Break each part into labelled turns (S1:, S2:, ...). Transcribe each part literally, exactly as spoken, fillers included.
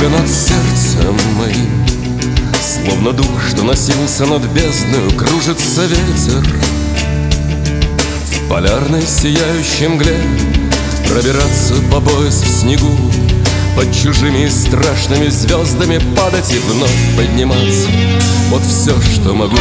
S1: небе над сердцем моим, словно дух, что носился над бездною, кружится ветер. В полярной сияющей мгле пробираться по пояс в снегу, под чужими и страшными звездами падать и вновь подниматься. Вот все, что могу.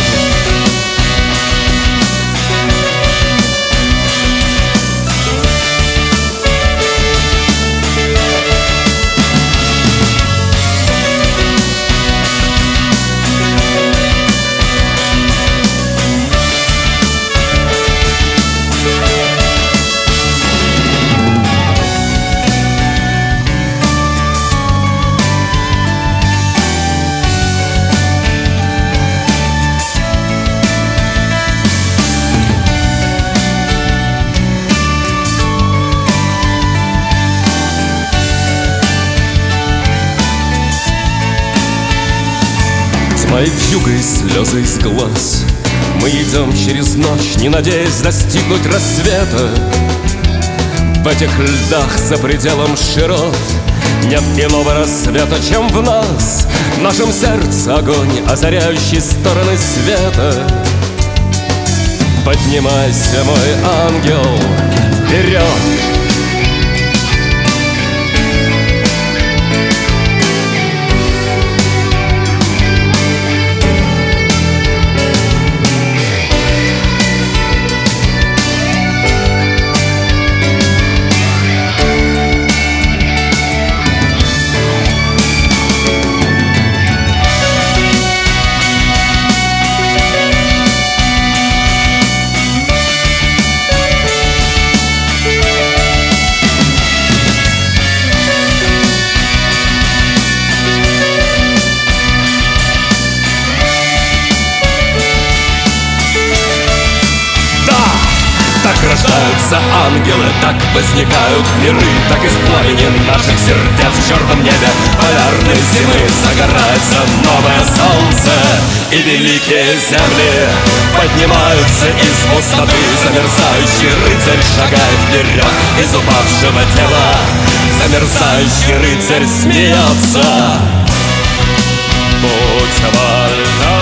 S1: Мои вьюга и слезы из глаз. Мы идем через ночь, не надеясь достигнуть рассвета. В этих льдах за пределом широт нет иного рассвета, чем в нас. В нашем сердце огонь, озаряющий стороны света. Поднимайся, мой ангел, вперед! Так рождаются ангелы, так возникают миры, так из пламени наших сердец в черном небе полярной зимы загорается новое солнце, и великие земли поднимаются из пустоты. Замерзающий рыцарь шагает вперед из упавшего тела. Замерзающий рыцарь смеется. Будь вольна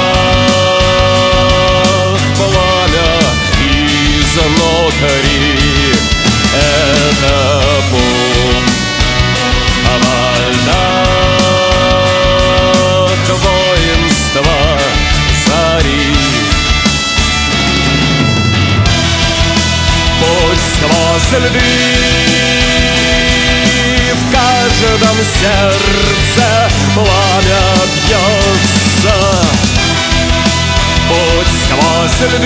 S1: внутри, это бум, а вольнах воинства зари. Пусть сквозь льды в каждом сердце пламя бьется. Пусть сквозь льды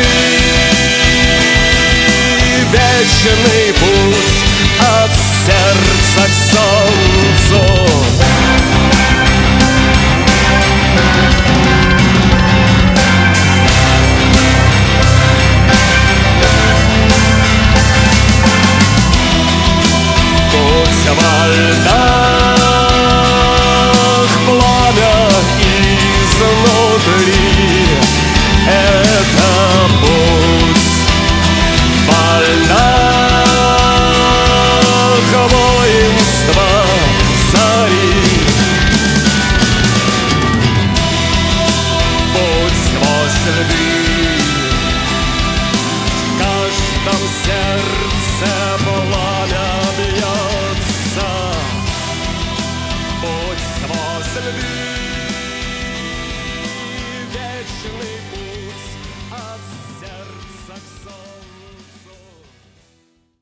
S1: вечный путь от сердца к солнцу. Путь во льдах пламя изнутри, это путь вольнах воинства зари. Путь сквозь льды, в каждом сердце пламя.